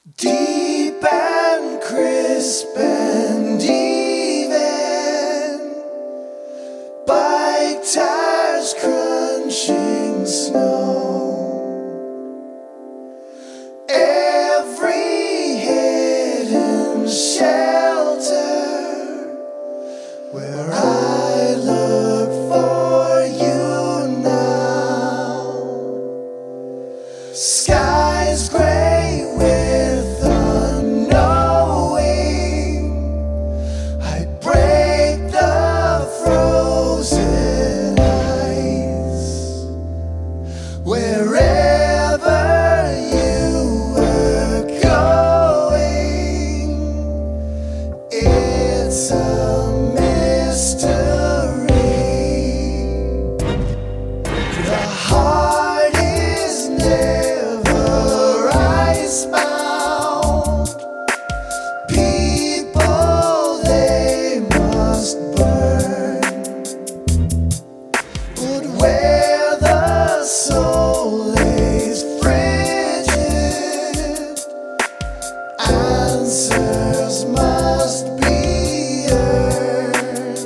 Deep and crisp and even, bike tires crunching snow. Every hidden shelter where I look for you now. Skies gray with unknowing. I break the frozen ice. Wherever you were going, it's a mystery. The heart is never icebound. People, they must burn. But where the soul lays frigid, answers must be earned.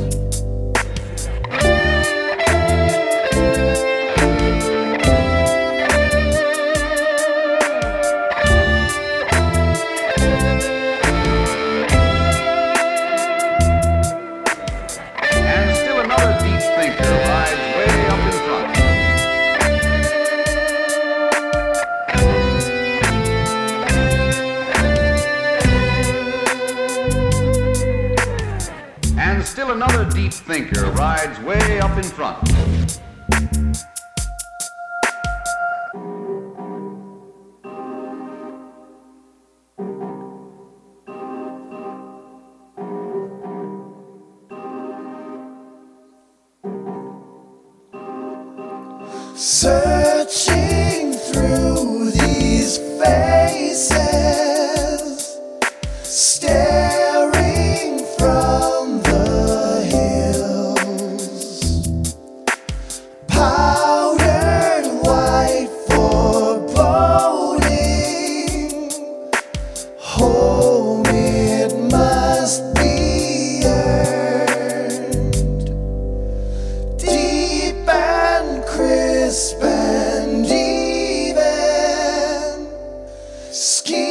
And still another deep thinker rides way up in front. And still another deep thinker rides way up in front. Searching through these faces, staring from the hills, powdered white foreboding, home it must be earned. Deep and crisp and even,